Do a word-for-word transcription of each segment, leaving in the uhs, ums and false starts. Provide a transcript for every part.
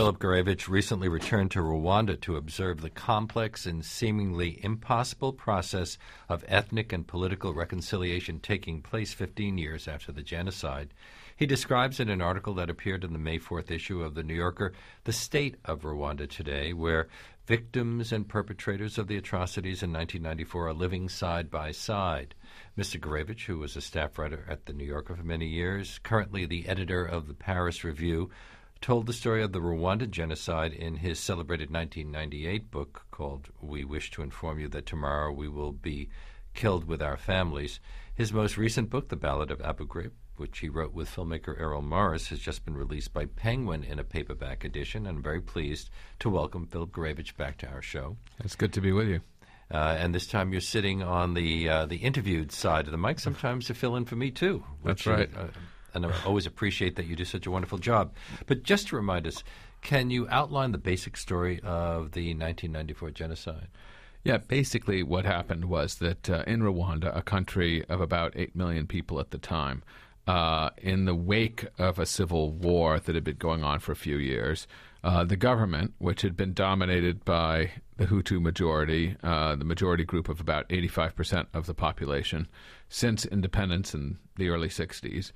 Philip Gurevich recently returned to Rwanda to observe the complex and seemingly impossible process of ethnic and political reconciliation taking place fifteen years after the genocide. He describes in an article that appeared in the May fourth issue of The New Yorker the state of Rwanda today, where victims and perpetrators of the atrocities in nineteen ninety-four are living side by side. Mister Gurevich, who was a staff writer at The New Yorker for many years, currently the editor of the Paris Review, told the story of the Rwandan genocide in his celebrated nineteen ninety-eight book called We Wish to Inform You That Tomorrow We Will Be Killed with Our Families. His most recent book, The Ballad of Abu Ghraib, which he wrote with filmmaker Errol Morris, has just been released by Penguin in a paperback edition, and I'm very pleased to welcome Philip Gurevich back to our show. It's good to be with you. Uh, and this time you're sitting on the uh, the interviewed side of the mic, sometimes to fill in for me too. That's right. Uh, and I always appreciate that you do such a wonderful job. But just to remind us, can you outline the basic story of the nineteen ninety-four genocide? Yeah, basically what happened was that uh, in Rwanda, a country of about eight million people at the time, uh, in the wake of a civil war that had been going on for a few years, uh, the government, which had been dominated by the Hutu majority, uh, the majority group of about eighty-five percent of the population, since independence in the early sixties,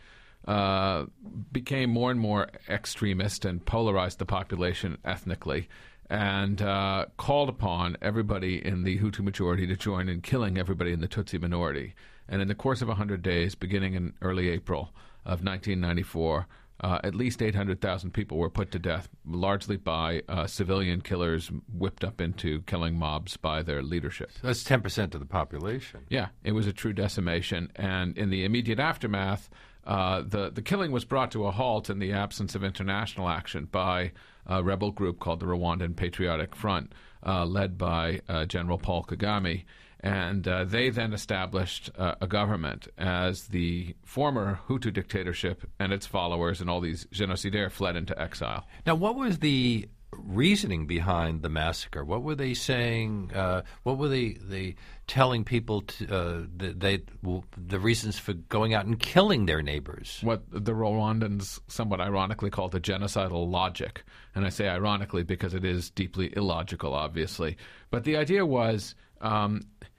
uh, became more and more extremist and polarized the population ethnically, and uh, called upon everybody in the Hutu majority to join in killing everybody in the Tutsi minority. And in the course of one hundred days, beginning in early April of nineteen ninety-four, uh, at least eight hundred thousand people were put to death, largely by uh, civilian killers whipped up into killing mobs by their leadership. So that's ten percent of the population. Yeah, it was a true decimation. And in the immediate aftermath, uh, the, the killing was brought to a halt in the absence of international action by a rebel group called the Rwandan Patriotic Front, uh, led by uh, General Paul Kagame. And uh, they then established uh, a government as the former Hutu dictatorship and its followers and all these génocidaires fled into exile. Now, what was the reasoning behind the massacre? What were they saying? Uh, what were they, they telling people to, uh, that they, well, the reasons for going out and killing their neighbors? What the Rwandans somewhat ironically call the genocidal logic. And I say ironically because it is deeply illogical, obviously. But the idea was... Um,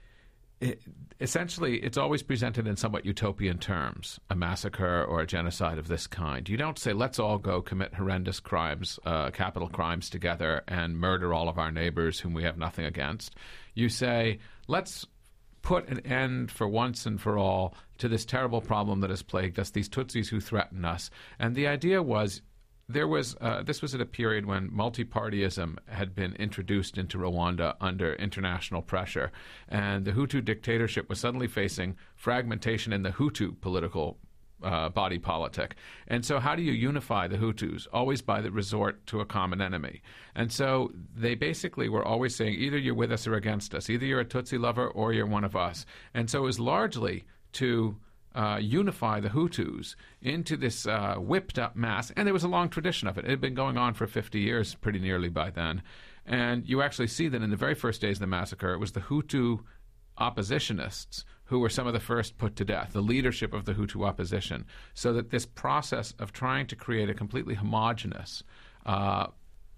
It, essentially, it's always presented in somewhat utopian terms, a massacre or a genocide of this kind. You don't say, let's all go commit horrendous crimes, uh, capital crimes together and murder all of our neighbors whom we have nothing against. You say, let's put an end for once and for all to this terrible problem that has plagued us, these Tutsis who threaten us. And the idea was... There was uh, this was at a period when multi-partyism had been introduced into Rwanda under international pressure, and the Hutu dictatorship was suddenly facing fragmentation in the Hutu political uh, body politic. And so how do you unify the Hutus? Always by the resort to a common enemy. And so they basically were always saying, either you're with us or against us. Either you're a Tutsi lover or you're one of us. And so it was largely to... Uh, unify the Hutus into this uh, whipped-up mass. And there was a long tradition of it. It had been going on for fifty years, pretty nearly by then. And you actually see that in the very first days of the massacre, it was the Hutu oppositionists who were some of the first put to death, the leadership of the Hutu opposition, so that this process of trying to create a completely homogenous, uh,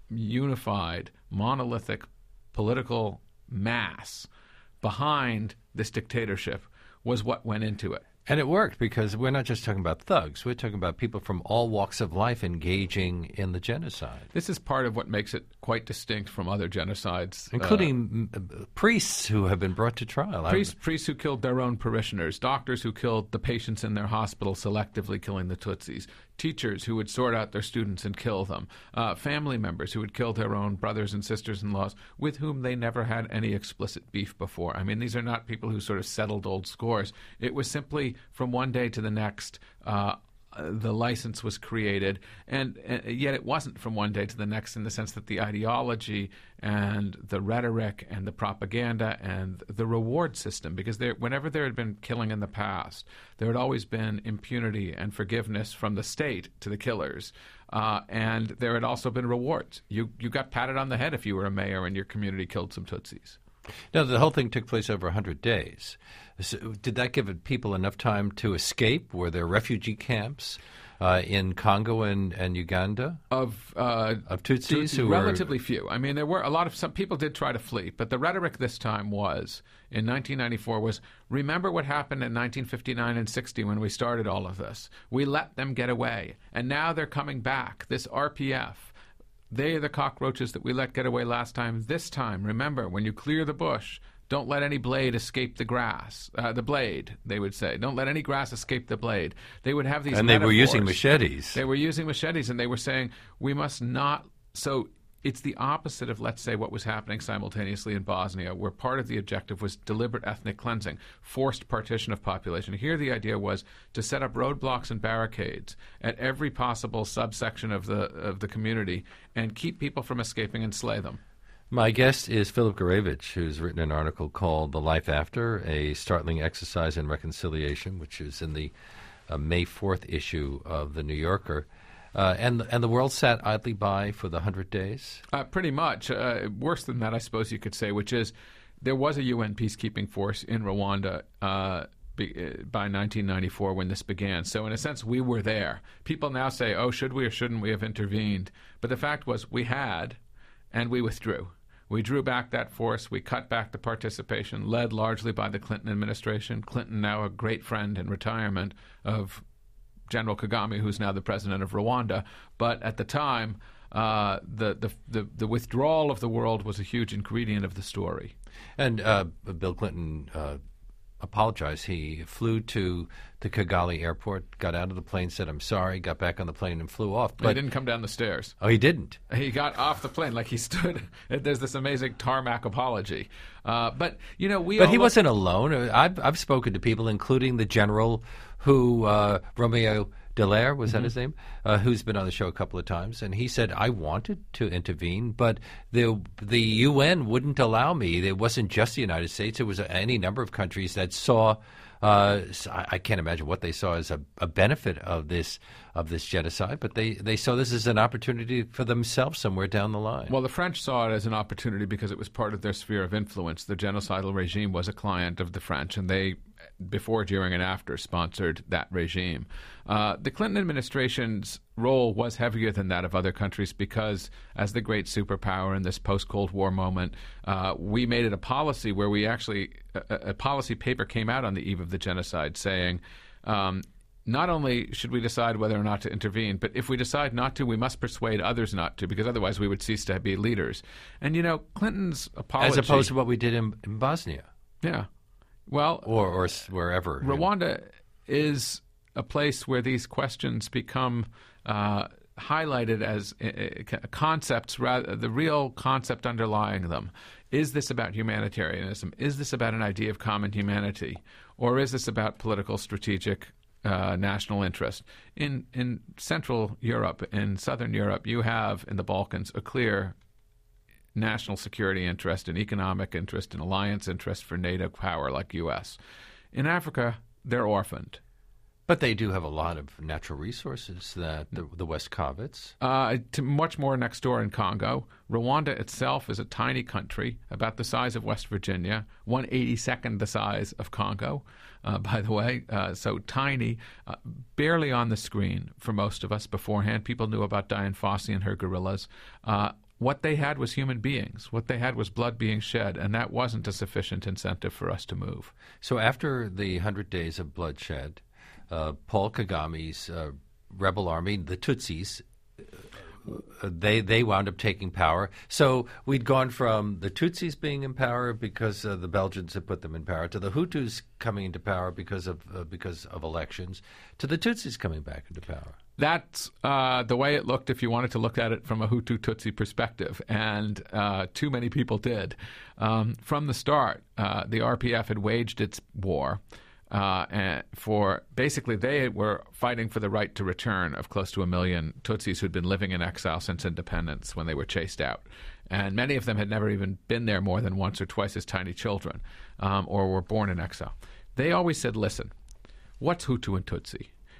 unified, monolithic political mass behind this dictatorship was what went into it. And it worked, because we're not just talking about thugs. We're talking about people from all walks of life engaging in the genocide. This is part of what makes it quite distinct from other genocides. Including uh, priests who have been brought to trial. Priests, priests who killed their own parishioners, doctors who killed the patients in their hospital, selectively killing the Tutsis, teachers who would sort out their students and kill them, uh, family members who would kill their own brothers and sisters-in-laws with whom they never had any explicit beef before. I mean, these are not people who sort of settled old scores. It was simply from one day to the next, uh, the license was created, and, and yet it wasn't from one day to the next, in the sense that the ideology and the rhetoric and the propaganda and the reward system, because there, whenever there had been killing in the past, there had always been impunity and forgiveness from the state to the killers. Uh, and there had also been rewards. You you got patted on the head if you were a mayor and your community killed some Tutsis. Now, the whole thing took place over one hundred days. So did that give people enough time to escape? Were there refugee camps uh, in Congo and, and Uganda of uh, of Tutsis? Who relatively were... few. I mean, there were a lot of some people did try to flee, but the rhetoric this time was in nineteen ninety-four was remember what happened in nineteen fifty-nine and sixty when we started all of this. We let them get away, and now they're coming back. This R P F. They are the cockroaches that we let get away last time. This time, remember, when you clear the bush, don't let any blade escape the grass. Uh, the blade, they would say. Don't let any grass escape the blade. They would have these And they metaphors. were using machetes. They were using machetes, and they were saying, we must not... So it's the opposite of, let's say, what was happening simultaneously in Bosnia, where part of the objective was deliberate ethnic cleansing, forced partition of population. Here the idea was to set up roadblocks and barricades at every possible subsection of the of the community and keep people from escaping and slay them. My guest is Philip Gurevich, who's written an article called The Life After, a startling exercise in reconciliation, which is in the uh, May fourth issue of The New Yorker. Uh, and, and the world sat idly by for the one hundred days? Uh, pretty much. Uh, worse than that, I suppose you could say, which is there was a U N peacekeeping force in Rwanda uh, be, by nineteen ninety-four when this began. So in a sense, we were there. People now say, oh, should we or shouldn't we have intervened? But the fact was we had, and we withdrew. We drew back that force. We cut back the participation, led largely by the Clinton administration. Clinton, now a great friend in retirement of General Kagame, who's now the president of Rwanda. But at the time, uh, the, the, the, the withdrawal of the world was a huge ingredient of the story. And uh, Bill Clinton uh, apologized. He flew to the Kigali airport, got out of the plane, said, I'm sorry, got back on the plane and flew off. But he didn't come down the stairs. Oh, he didn't? He got off the plane. Like he stood. There's this amazing tarmac apology. Uh, but, you know, we But all he look- wasn't alone. I've, I've spoken to people, including the general who, uh, Romeo Dallaire, was that mm-hmm. his name, uh, who's been on the show a couple of times, and he said, I wanted to intervene, but the the U N wouldn't allow me. It wasn't just the United States. It was any number of countries that saw, uh, I can't imagine what they saw as a, a benefit of this of this genocide, but they, they saw this as an opportunity for themselves somewhere down the line. Well, the French saw it as an opportunity because it was part of their sphere of influence. The genocidal regime was a client of the French, and they, before, during, and after, sponsored that regime. Uh, the Clinton administration's role was heavier than that of other countries because, as the great superpower in this post-Cold War moment, uh, we made it a policy where we actually, a, a policy paper came out on the eve of the genocide saying, um, not only should we decide whether or not to intervene, but if we decide not to, we must persuade others not to, because otherwise we would cease to be leaders. And, you know, Clinton's apology... As opposed to what we did in, in Bosnia. Yeah. Well... Or, or wherever. Rwanda is a place where these questions become uh, highlighted as uh, concepts, rather the real concept underlying them. Is this about humanitarianism? Is this about an idea of common humanity? Or is this about political, strategic... Uh, national interest. In in Central Europe, in Southern Europe, you have, in the Balkans, a clear national security interest, an economic interest, an alliance interest for NATO power like U S. In Africa, they're orphaned. But they do have a lot of natural resources that the, the West covets. Uh, to much more next door in Congo. Rwanda itself is a tiny country, about the size of West Virginia, one eighty-second the size of Congo, uh, by the way. Uh, so tiny, uh, barely on the screen for most of us beforehand. People knew about Dian Fossey and her guerrillas. Uh, what they had was human beings. What they had was blood being shed, and that wasn't a sufficient incentive for us to move. So after the one hundred days of bloodshed, Uh, Paul Kagame's uh, rebel army, the Tutsis, uh, they they wound up taking power. So we'd gone from the Tutsis being in power because uh, the Belgians had put them in power, to the Hutus coming into power because of uh, because of elections, to the Tutsis coming back into power. That's uh, the way it looked if you wanted to look at it from a Hutu-Tutsi perspective, and uh, too many people did. Um, from the start, uh, the R P F had waged its war. Uh, and for basically, they were fighting for the right to return of close to a million Tutsis who'd been living in exile since independence when they were chased out. And many of them had never even been there more than once or twice as tiny children, um, or were born in exile. They always said, listen, what's Hutu and Tutsi?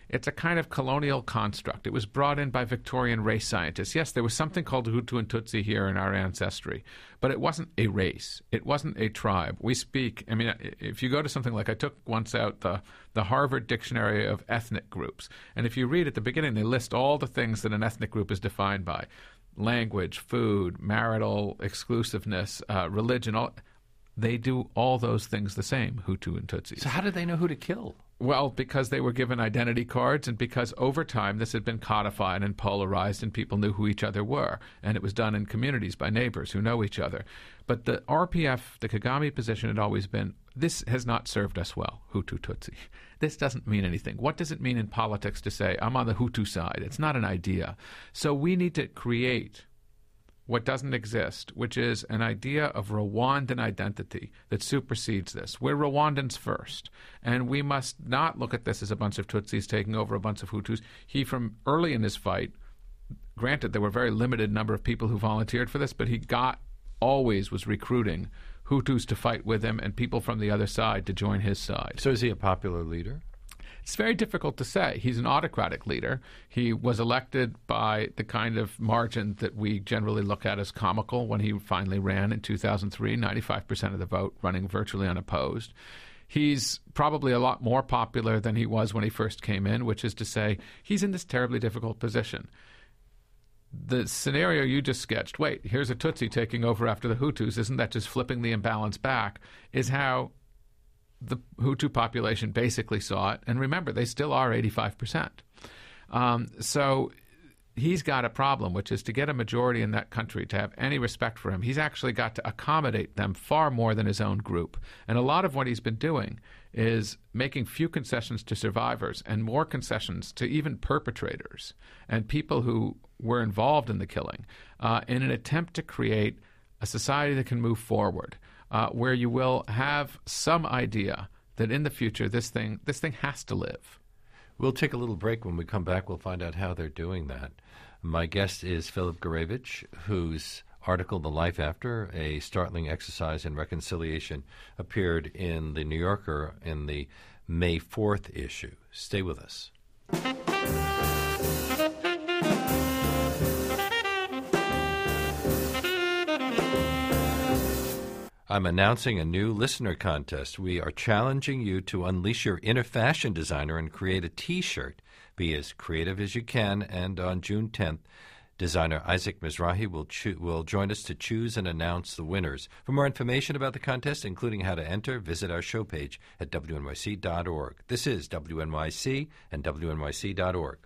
it's a kind of colonial construct. It was brought in by Victorian race scientists. Yes, there was something called Hutu and Tutsi here in our ancestry, but it wasn't a race. It wasn't a tribe. We speak, I mean, if you go to something like, I took once out the, the Harvard Dictionary of Ethnic Groups, and if you read at the beginning, they list all the things that an ethnic group is defined by: language, food, marital exclusiveness, uh, religion. All, they do all those things the same, Hutu and Tutsis. So how did they know who to kill? Well, because they were given identity cards, and because over time this had been codified and polarized and people knew who each other were. And it was done in communities by neighbors who know each other. But the R P F, the Kagame position had always been, this has not served us well, Hutu, Tutsi. This doesn't mean anything. What does it mean in politics to say, I'm on the Hutu side? It's not an idea. So we need to create what doesn't exist, which is an idea of Rwandan identity that supersedes this. We're Rwandans first, and we must not look at this as a bunch of Tutsis taking over a bunch of Hutus. He, from early in his fight, granted there were a very limited number of people who volunteered for this, but he got, always was recruiting Hutus to fight with him and people from the other side to join his side. So is he a popular leader? It's very difficult to say. He's an autocratic leader. He was elected by the kind of margin that we generally look at as comical when he finally ran in two thousand three, ninety-five percent of the vote, running virtually unopposed. He's probably a lot more popular than he was when he first came in, which is to say he's in this terribly difficult position. The scenario you just sketched, wait, here's a Tutsi taking over after the Hutus, isn't that just flipping the imbalance back, is how the Hutu population basically saw it. And remember, they still are eighty-five percent. Um, so he's got a problem, which is to get a majority in that country to have any respect for him. He's actually got to accommodate them far more than his own group. And a lot of what he's been doing is making few concessions to survivors and more concessions to even perpetrators and people who were involved in the killing uh, in an attempt to create a society that can move forward. Uh, where you will have some idea that in the future this thing this thing has to live. We'll take a little break. When we come back, we'll find out how they're doing that. My guest is Philip Gurevich, whose article, The Life After, A Startling Exercise in Reconciliation, appeared in The New Yorker in the May fourth issue. Stay with us. I'm announcing a new listener contest. We are challenging you to unleash your inner fashion designer and create a T-shirt. Be as creative as you can, and on June tenth, designer Isaac Mizrahi will, cho- will join us to choose and announce the winners. For more information about the contest, including how to enter, visit our show page at W N Y C dot org. This is W N Y C and W N Y C dot org.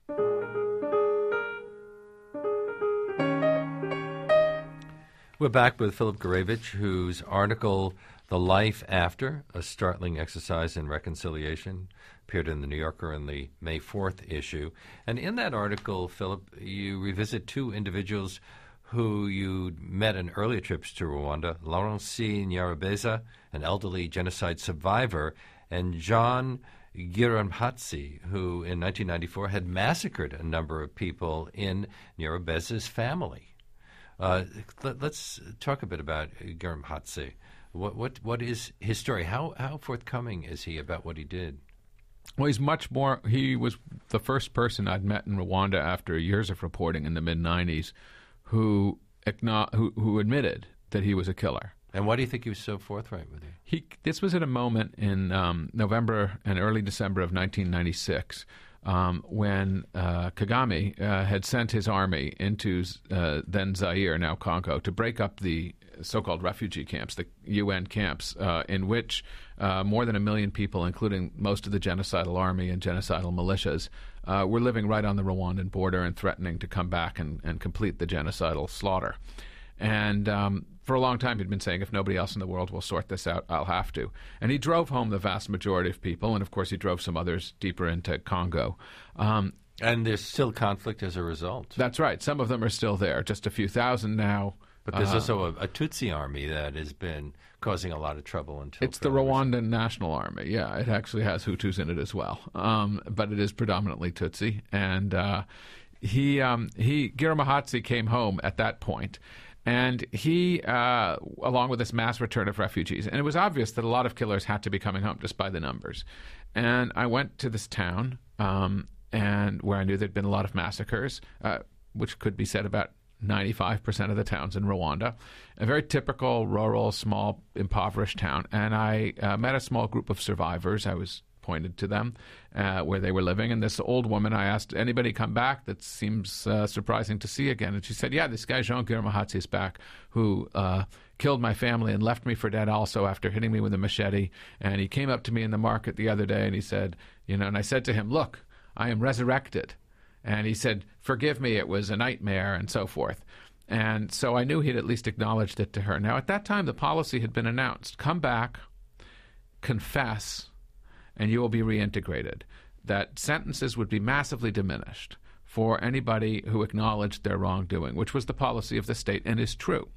We're back with Philip Gurevich, whose article, The Life After, A Startling Exercise in Reconciliation, appeared in The New Yorker in the May fourth issue. And in that article, Philip, you revisit two individuals who you met in earlier trips to Rwanda, Laurencie Nyarabeza, an elderly genocide survivor, and John Giramhatsi, who in nineteen ninety-four had massacred a number of people in Nyarabeza's family. Uh, let, let's talk a bit about Giramhatsi. What what what is his story? How how forthcoming is he about what he did? Well, he's much more. He was the first person I'd met in Rwanda after years of reporting in the mid nineties, who who who admitted that he was a killer. And why do you think he was so forthright with you? He this was at a moment in um, November and early December of nineteen ninety-six. Um, when uh, Kagame uh, had sent his army into uh, then Zaire, now Congo, to break up the so-called refugee camps, the U N camps, uh, in which uh, more than a million people, including most of the genocidal army and genocidal militias, uh, were living right on the Rwandan border and threatening to come back and, and complete the genocidal slaughter. And um, for a long time he'd been saying, if nobody else in the world will sort this out, I'll have to. And he drove home the vast majority of people, and of course he drove some others deeper into Congo. Um, and there's still conflict as a result. That's right. Some of them are still there, just a few thousand now. But there's uh, also a, a Tutsi army that has been causing a lot of trouble until It's the Rwandan National Army, yeah. It actually has Hutus in it as well. Um, but it is predominantly Tutsi. And uh, he, um, he Giramhatsi came home at that point. And he, uh, along with this mass return of refugees, and it was obvious that a lot of killers had to be coming home just by the numbers. And I went to this town um, and where I knew there'd been a lot of massacres, uh, which could be said about ninety-five percent of the towns in Rwanda. A very typical rural, small, impoverished town. And I uh, met a small group of survivors. I was pointed to them uh, where they were living. And this old woman, I asked, anybody come back? That seems uh, surprising to see again. And she said, yeah, this guy Jean Girumahatsi is back, who uh, killed my family and left me for dead also after hitting me with a machete. And he came up to me in the market the other day and he said, you know, and I said to him, look, I am resurrected. And he said, forgive me, it was a nightmare, and so forth. And so I knew he'd at least acknowledged it to her. Now, at that time, the policy had been announced. Come back, confess, and you will be reintegrated. That sentences would be massively diminished for anybody who acknowledged their wrongdoing, which was the policy of the state and is true.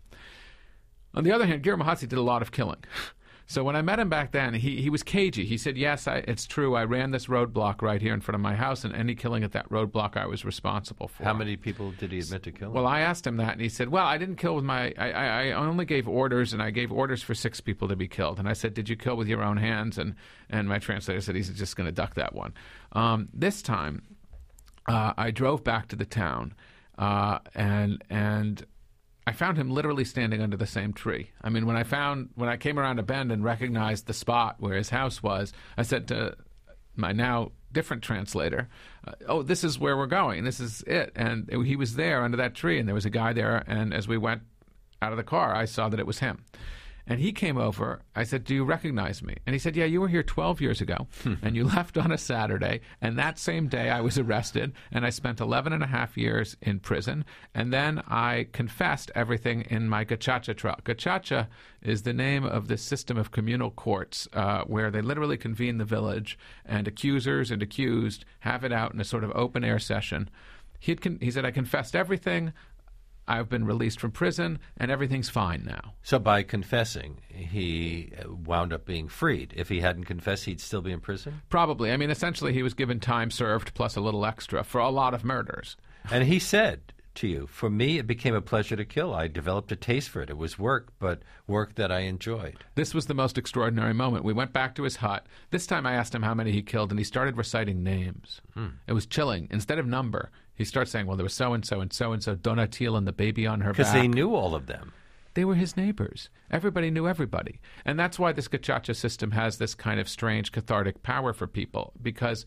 On the other hand, Girumahatsi did a lot of killing. So when I met him back then, he, he was cagey. He said, yes, I, it's true. I ran this roadblock right here in front of my house, and any killing at that roadblock I was responsible for. How many people did he admit to killing? Well, I asked him that, and he said, well, I didn't kill with my... I, I, I only gave orders, and I gave orders for six people to be killed. And I said, did you kill with your own hands? And, and my translator said he's just going to duck that one. Um, this time, uh, I drove back to the town, uh, and and... I found him literally standing under the same tree. I mean, when I found, when I came around a bend and recognized the spot where his house was, I said to my now different translator, uh, oh, this is where we're going. This is it. And he was there under that tree, and there was a guy there. And as we went out of the car, I saw that it was him. And he came over. I said, do you recognize me? And he said, yeah, you were here twelve years ago, and you left on a Saturday. And that same day I was arrested, and I spent eleven and a half years in prison. And then I confessed everything in my gacaca trial. Gacaca is the name of this system of communal courts uh, where they literally convene the village, and accusers and accused have it out in a sort of open-air session. He'd con- he said, I confessed everything. I've been released from prison, and everything's fine now. So by confessing, he wound up being freed. If he hadn't confessed, he'd still be in prison? Probably. I mean, essentially, he was given time served plus a little extra for a lot of murders. And he said to you, for me, it became a pleasure to kill. I developed a taste for it. It was work, but work that I enjoyed. This was the most extraordinary moment. We went back to his hut. This time I asked him how many he killed, and he started reciting names. Hmm. It was chilling. Instead of number, he starts saying, well, there was so-and-so and so-and-so, Donatil and the baby on her back. Because they knew all of them. They were his neighbors. Everybody knew everybody. And that's why this gacaca system has this kind of strange cathartic power for people, because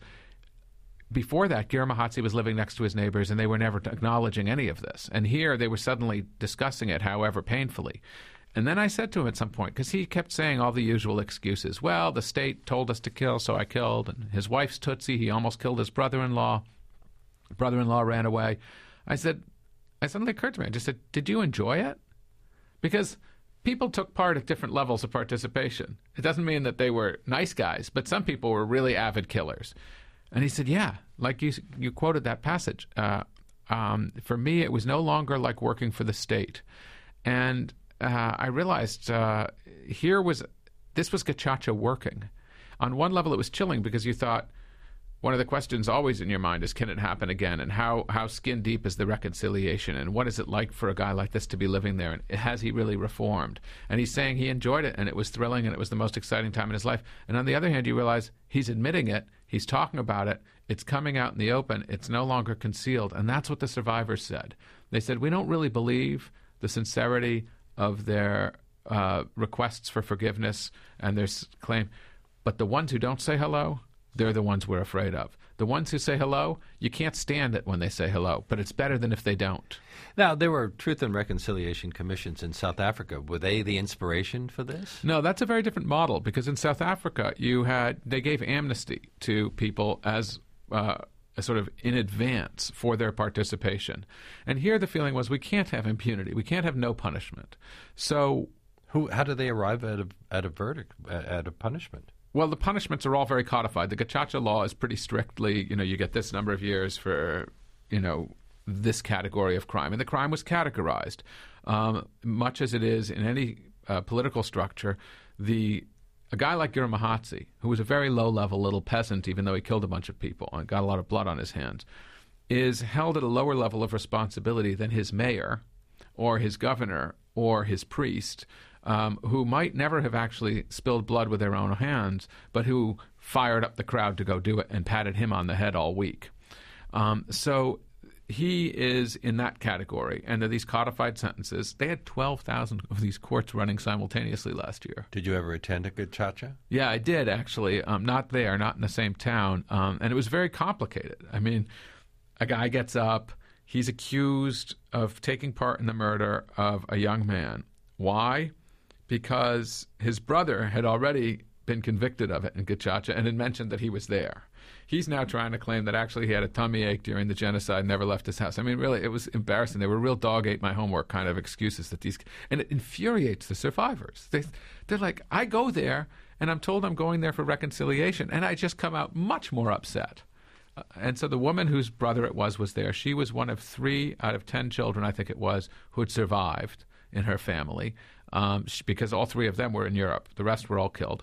before that, Girumahatsi was living next to his neighbors, and they were never acknowledging any of this. And here they were suddenly discussing it, however painfully. And then I said to him at some point, because he kept saying all the usual excuses, well, the state told us to kill, so I killed, and his wife's Tutsi, he almost killed his brother-in-law. Brother-in-law ran away. I said, it suddenly occurred to me, I just said, did you enjoy it? Because people took part at different levels of participation. It doesn't mean that they were nice guys, but some people were really avid killers. And he said, yeah, like you you quoted that passage. Uh, um, for me, it was no longer like working for the state. And uh, I realized uh, here was, this was gacaca working. On one level, it was chilling because you thought, one of the questions always in your mind is, can it happen again? And how, how skin deep is the reconciliation? And what is it like for a guy like this to be living there? And has he really reformed? And he's saying he enjoyed it, and it was thrilling, and it was the most exciting time in his life. And on the other hand, you realize he's admitting it. He's talking about it. It's coming out in the open. It's no longer concealed. And that's what the survivors said. They said, we don't really believe the sincerity of their uh, requests for forgiveness and their claim. But the ones who don't say hello, they're the ones we're afraid of. The ones who say hello, you can't stand it when they say hello, but it's better than if they don't. Now, there were Truth and Reconciliation Commissions in South Africa. Were they the inspiration for this? No, that's a very different model, because in South Africa, you had they gave amnesty to people as uh, a sort of in advance for their participation. And here the feeling was we can't have impunity. We can't have no punishment. So Who? How do they arrive at a, at a verdict, at a punishment? Well, the punishments are all very codified. The gacaca law is pretty strictly, you know, you get this number of years for, you know, this category of crime. And the crime was categorized. Um, much as it is in any uh, political structure, the a guy like Girumahatsi, who was a very low-level little peasant, even though he killed a bunch of people and got a lot of blood on his hands, is held at a lower level of responsibility than his mayor or his governor or his priest, um, who might never have actually spilled blood with their own hands, but who fired up the crowd to go do it and patted him on the head all week. Um, so he is in that category, and there are these codified sentences. They had twelve thousand of these courts running simultaneously last year. Did you ever attend a gacaca? Yeah, I did, actually. Um, not there, not in the same town. Um, and it was very complicated. I mean, a guy gets up. He's accused of taking part in the murder of a young man. Why? Because his brother had already been convicted of it in gacaca and had mentioned that he was there. He's now trying to claim that actually he had a tummy ache during the genocide and never left his house. I mean, really, it was embarrassing. They were real dog ate my homework kind of excuses that these, and it infuriates the survivors. They, they're like, I go there and I'm told I'm going there for reconciliation, and I just come out much more upset. Uh, and so the woman whose brother it was was there. She was one of three out of ten children, I think it was, who had survived in her family, um, she, because all three of them were in Europe. The rest were all killed.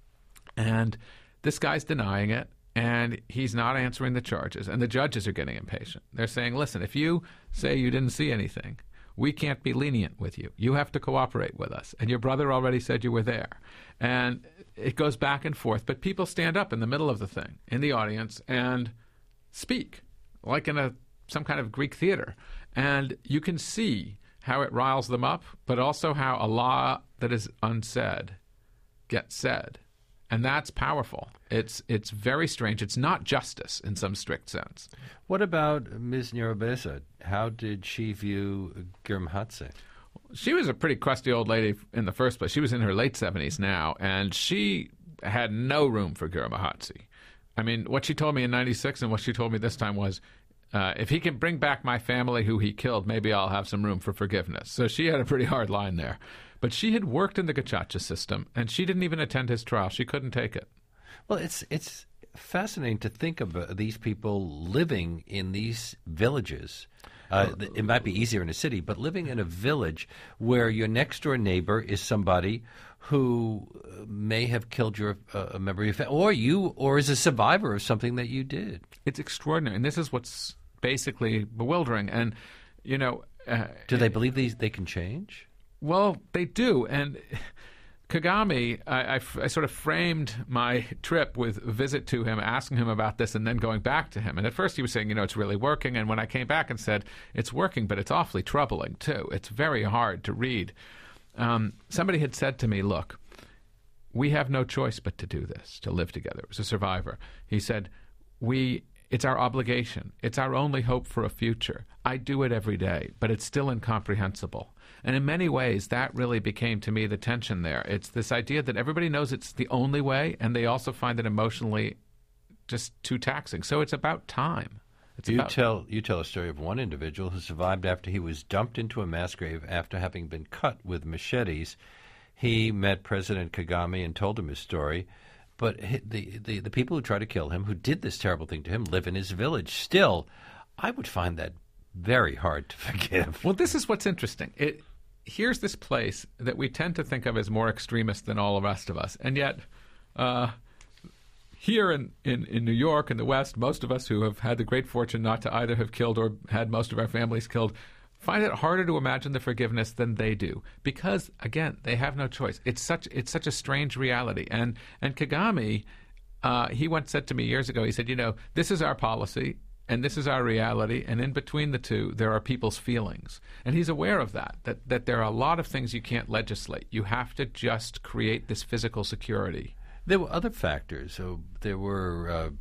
And this guy's denying it. And he's not answering the charges. And the judges are getting impatient. They're saying, listen, if you say you didn't see anything, we can't be lenient with you. You have to cooperate with us. And your brother already said you were there. And it goes back and forth. But people stand up in the middle of the thing, in the audience, and speak, like in a some kind of Greek theater. And you can see how it riles them up, but also how a law that is unsaid gets said. And that's powerful. It's it's very strange. It's not justice in some strict sense. What about Miz Nyirobesa? How did she view Girmhatze? She was a pretty crusty old lady in the first place. She was in her late seventies now, and she had no room for Girmhatze. I mean, what she told me in ninety-six and what she told me this time was, uh, if he can bring back my family who he killed, maybe I'll have some room for forgiveness. So she had a pretty hard line there. But she had worked in the gacaca system, and she didn't even attend his trial. She couldn't take it. Well, it's it's fascinating to think of uh, these people living in these villages. Uh, it might be easier in a city, but living in a village where your next-door neighbor is somebody who may have killed your uh, a member of your family, or you, or is a survivor of something that you did. It's extraordinary, and this is what's basically bewildering. And, you know... Uh, do they believe these they can change? Well, they do, and Kagame, I, I, I sort of framed my trip with a visit to him, asking him about this, and then going back to him. And at first he was saying, you know, it's really working, and when I came back and said, it's working, but it's awfully troubling, too. It's very hard to read. Um, somebody had said to me, look, we have no choice but to do this, to live together. It was a survivor. He said, we... It's our obligation. It's our only hope for a future. I do it every day, but it's still incomprehensible. And in many ways, that really became to me the tension there. It's this idea that everybody knows it's the only way, and they also find it emotionally just too taxing. So it's about time. It's you about tell you tell a story of one individual who survived after he was dumped into a mass grave after having been cut with machetes. He met President Kagame and told him his story. But the, the the people who tried to kill him, who did this terrible thing to him, live in his village. Still, I would find that very hard to forgive. Well, this is what's interesting. It, here's this place that we tend to think of as more extremist than all the rest of us. And yet, uh, here in, in, in New York, in the West, most of us who have had the great fortune not to either have killed or had most of our families killed find it harder to imagine the forgiveness than they do, because again, they have no choice. It's such it's such a strange reality. And and Kagame, uh, he once said to me years ago, he said, you know, this is our policy and this is our reality, and in between the two, there are people's feelings. And he's aware of that, that that there are a lot of things you can't legislate. You have to just create this physical security. There were other factors. So there were uh,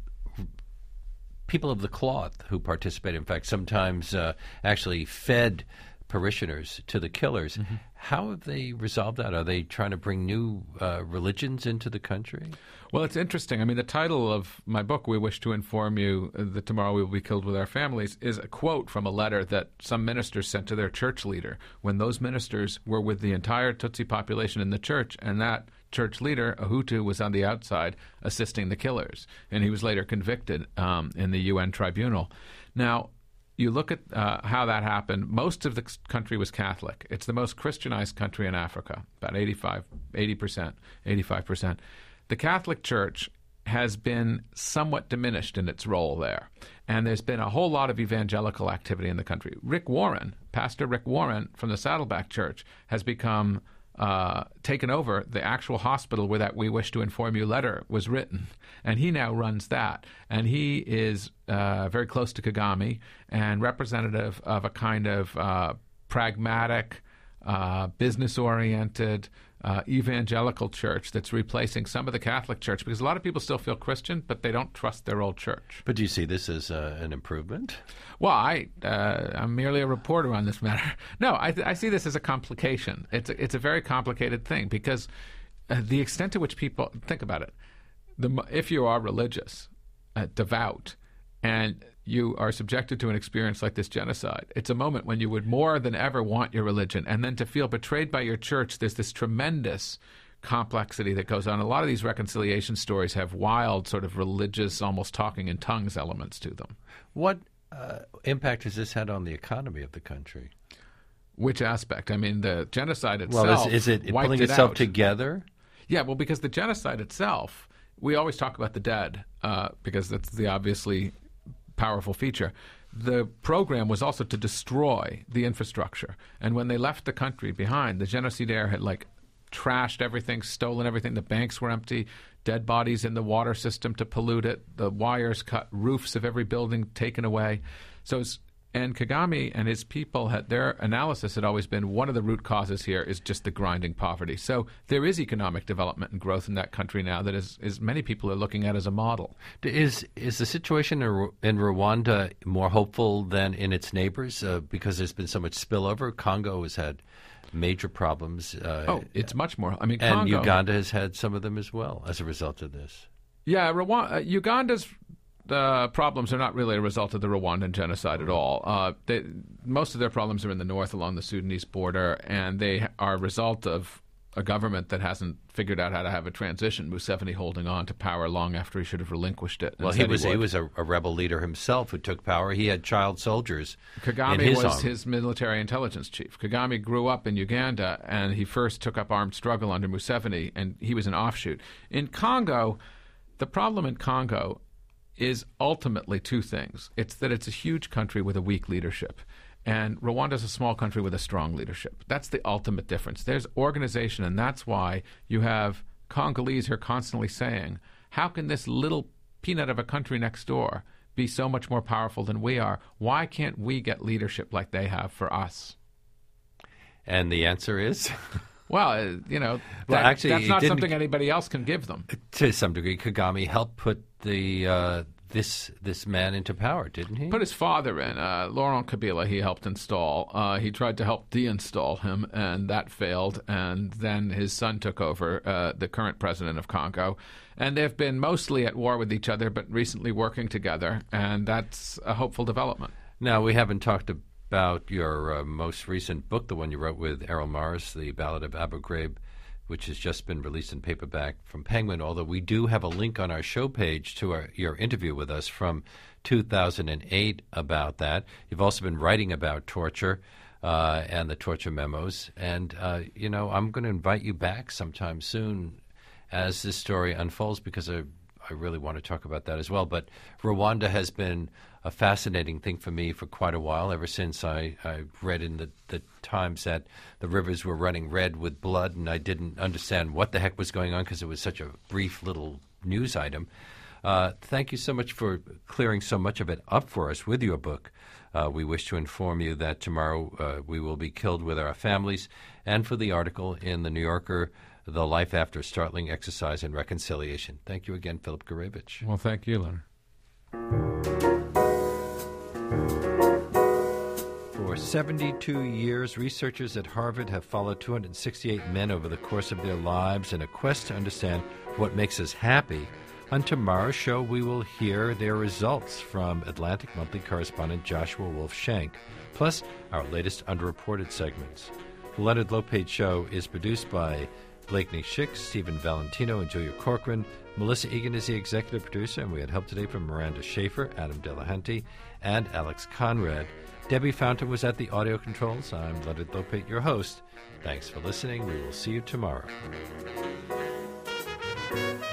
people of the cloth who participated. In fact, sometimes uh, actually fed parishioners to the killers. Mm-hmm. How have they resolved that? Are they trying to bring new uh, religions into the country? Well, it's interesting. I mean, the title of my book, We Wish to Inform You That Tomorrow We Will Be Killed with Our Families, is a quote from a letter that some ministers sent to their church leader when those ministers were with the entire Tutsi population in the church, and that church leader, a Hutu, was on the outside assisting the killers, and he was later convicted um, in the U N tribunal. Now, you look at uh, how that happened. Most of the country was Catholic. It's the most Christianized country in Africa, about eighty-five, eighty percent, eighty-five percent. The Catholic Church has been somewhat diminished in its role there, and there's been a whole lot of evangelical activity in the country. Rick Warren, Pastor Rick Warren from the Saddleback Church, has become uh, taken over the actual hospital where that We Wish to Inform You letter was written. And he now runs that. And he is uh, very close to Kagame and representative of a kind of uh, pragmatic, uh, business-oriented, uh, evangelical church that's replacing some of the Catholic Church, because a lot of people still feel Christian, but they don't trust their old church. But do you see this as uh, an improvement? Well, I, uh, I'm merely a reporter on this matter. No, I, th- I see this as a complication. It's a, it's a very complicated thing, because uh, the extent to which people – think about it. The, if you are religious, uh, devout, and you are subjected to an experience like this genocide, it's a moment when you would more than ever want your religion. And then to feel betrayed by your church, there's this tremendous complexity that goes on. A lot of these reconciliation stories have wild sort of religious, almost talking in tongues elements to them. What uh, impact has this had on the economy of the country? Which aspect? I mean, the genocide itself Well, is, is it wiped pulling it itself out. together? Yeah, well, because the genocide itself, we always talk about the dead uh, because that's the obviously powerful feature. The program was also to destroy the infrastructure. And when they left the country behind, the genocidaire had like trashed everything, stolen everything. The banks were empty, dead bodies in the water system to pollute it, the wires cut, roofs of every building taken away. So it's, and Kagame and his people, had their analysis had always been one of the root causes here is just the grinding poverty. So there is economic development and growth in that country now that is, is many people are looking at as a model. Is is the situation in, in Rwanda more hopeful than in its neighbors uh, because there's been so much spillover? Congo has had major problems. Uh, oh, it's much more. I mean, and Congo, Uganda has had some of them as well as a result of this. Yeah, Rwanda, uh, Uganda's uh, problems are not really a result of the Rwandan genocide at all. Uh, they, most of their problems are in the north along the Sudanese border, and they are a result of a government that hasn't figured out how to have a transition. Museveni holding on to power long after he should have relinquished it. Well, he was he, he was a, a rebel leader himself who took power. He had child soldiers. Kagame in his was arm. his military intelligence chief. Kagame grew up in Uganda, and he first took up armed struggle under Museveni, and he was an offshoot. In Congo, the problem in Congo is ultimately two things. It's that it's a huge country with a weak leadership. And Rwanda is a small country with a strong leadership. That's the ultimate difference. There's organization, and that's why you have Congolese who are constantly saying, how can this little peanut of a country next door be so much more powerful than we are? Why can't we get leadership like they have for us? And the answer is? Well, uh, you know, that, well, actually, that's not didn't, something anybody else can give them. To some degree, Kagame helped put the uh, this this man into power, didn't he? Put his father in. Uh, Laurent Kabila, he helped install. Uh, he tried to help deinstall him, and that failed. And then his son took over, uh, the current president of Congo. And they've been mostly at war with each other, but recently working together, and that's a hopeful development. Now, we haven't talked about your uh, most recent book, the one you wrote with Errol Morris, The Ballad of Abu Ghraib, which has just been released in paperback from Penguin, although we do have a link on our show page to our, your interview with us from two thousand eight about that. You've also been writing about torture uh, and the torture memos. And, uh, you know, I'm going to invite you back sometime soon as this story unfolds because I, I really want to talk about that as well. But Rwanda has been a fascinating thing for me for quite a while, ever since I, I read in the, the Times that the rivers were running red with blood, and I didn't understand what the heck was going on because it was such a brief little news item. Uh, thank you so much for clearing so much of it up for us with your book. Uh, we wish to inform you that tomorrow uh, we will be killed with our families, and for the article in The New Yorker, The Life After Startling Exercise and Reconciliation. Thank you again, Philip Gurevich. Well, thank you, Leonard. For seventy-two years, researchers at Harvard have followed two hundred sixty-eight men over the course of their lives in a quest to understand what makes us happy. On tomorrow's show, we will hear their results from Atlantic Monthly correspondent Joshua Wolf-Shank, plus our latest underreported segments. The Leonard Lopate Show is produced by Blakeney Schick, Stephen Valentino, and Julia Corcoran. Melissa Egan is the executive producer, and we had help today from Miranda Schaefer, Adam Delahanty, and Alex Conrad. Debbie Fountain was at the audio controls. I'm Leonard Lopate, your host. Thanks for listening. We will see you tomorrow.